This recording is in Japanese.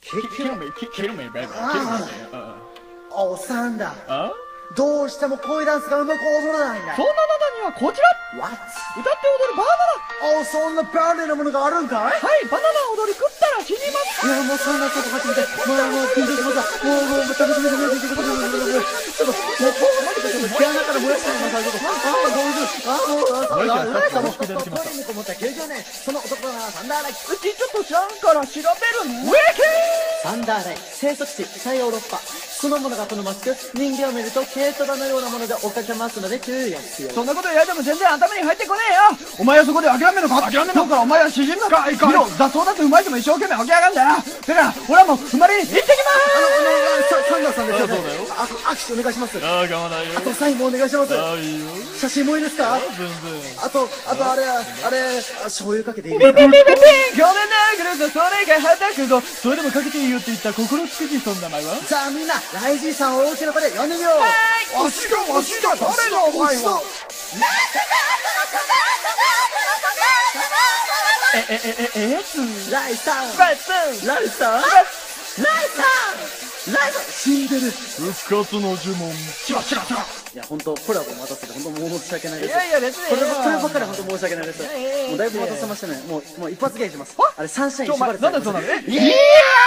kill me, baby. おさんだ。 あどうしても恋ダンスがうまく踊らないんだ。 そんなあなたにはこちら What？ 歌って踊るバナナ。 そんな便利なものがあるんかい？ はい、バナナ踊り食ったら死にます。 いや、もうそんなこと初めて。もう緊張しました。もう楽しみでちょっと、毛穴から燃やしてみます。どういうトイレにこもった90年、その男がサンダーライ。 うちちょっと知らんから調べるね。ウェキサンダーライ、生息地、最ヨーロッパ。そのものが好ましく、人間を見ると軽トラのようなもので追っかけますので注意が必要。 そんなこと言われても全然頭に入ってこねえよ。お前はそこで諦めるのか？諦めるのか？お前は詩人だか？見ろ、雑草だってうまいても一生懸命起き上がんだよ。だから俺はもう生まれに行ってきまーす。 サンダーさんですよね。 そうだよ。 握手お願いします。 ああ、我慢ないよ。 あとサインもお願いします。 ああ、いいよ。 写真もいいですか？ 全然。 あとあれ、醤油かけていいピピですか？ ピピピごめんな、グループそれがはたくぞ。それでもかけていいよって言った心つくじそんな前は。 じゃあみんな、ライジーさんを大きな声で呼んでみよう。 わしが誰だお前は。 ライさん、 バツライさん、死んでる。 復活の呪文。しらしらしら。 いや、本当コラボ待たせて本当申し訳ないです。 いやいや、別にこればっかり本当申し訳ないです。もうだいぶ待たせましたね。もう一発芸します。あれサンシャイン縛れてなんでそうなの？ いやー